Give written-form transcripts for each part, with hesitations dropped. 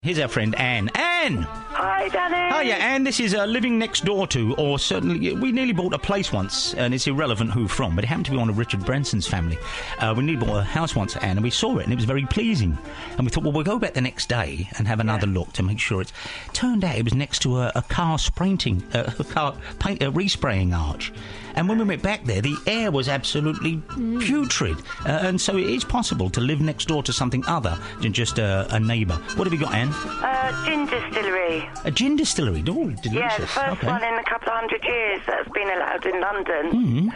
Here's our friend Anne. Anne! Hi, Danny. Hiya, Anne. This is living next door to, or certainly, we nearly bought a place once, and it's irrelevant who from, but it happened to be one of Richard Branson's family. We nearly bought a house once, Anne, and we saw it, and it was very pleasing. And we thought, well, we'll go back the next day and have another look to make sure it's... Turned out it was next to a car respraying arch. And when we went back there, the air was absolutely putrid. And so it is possible to live next door to something other than just a neighbour. What have you got, Anne? Gin distillery. A gin distillery? Oh, delicious. Yeah, the first one in a couple of 100 years that's been allowed in London.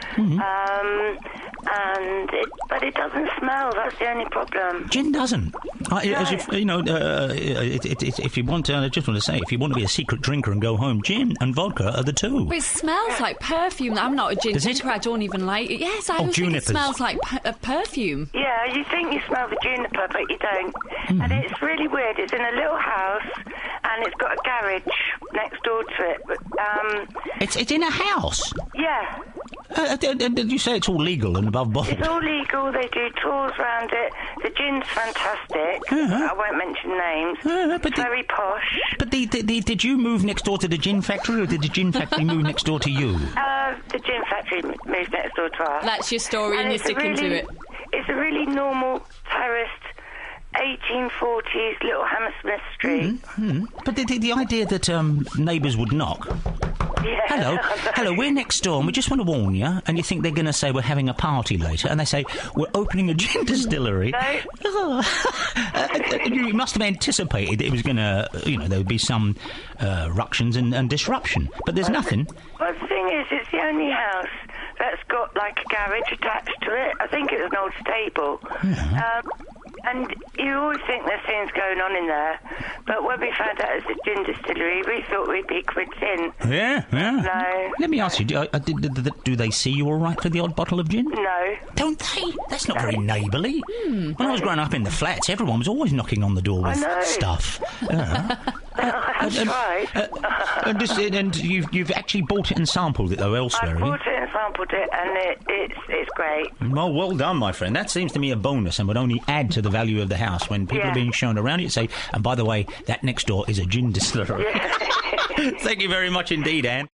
But it doesn't smell. That's the only problem. Gin doesn't. As if, you know, if you want to, I just want to say, if you want to be a secret drinker and go home, gin and vodka are the two. But it smells like perfume. I'm not a gin drinker. I don't even like it. Yes, I always think it smells like perfume. Yeah, you think you smell the juniper, but you don't. And it's really weird. It's in a little house, and it's got a garage next door to it. But, it's in a house? Yeah. Did you say it's all legal and above board? It's all legal. They do tours around it. The gin's fantastic. I won't mention names. But very posh. But did you move next door to the gin factory, or did the gin factory move next door to you? The gin factory moved next door to us. That's your story, and you're sticking to it. It's a really normal terraced 1840s little Hammersmith Street. But the idea that neighbours would knock... Yeah. Hello, we're next door and we just want to warn you, and you think they're going to say we're having a party later, and they say, we're opening a gin distillery. No. You must have anticipated it was going to, there would be some ructions and disruption, but there's nothing. Well, the thing is, it's the only house that's got, like, a garage attached to it. I think it was an old stable. And you always think there's things going on in there. But when we found out it's a gin distillery, we thought we'd be quids in. Yeah. No. Let me ask you, do they see you all right for the odd bottle of gin? No. Don't they? That's not very neighbourly. When I was growing up in the flats, everyone was always knocking on the door with stuff. That's right. And you've actually bought it and sampled it, though, elsewhere. I bought it and sampled it, and it's great. Well done, my friend. That seems to me a bonus and would only add to the value of the house when people are being shown around it. Say, and by the way, that next door is a gin distillery. Yeah. Thank you very much indeed, Anne.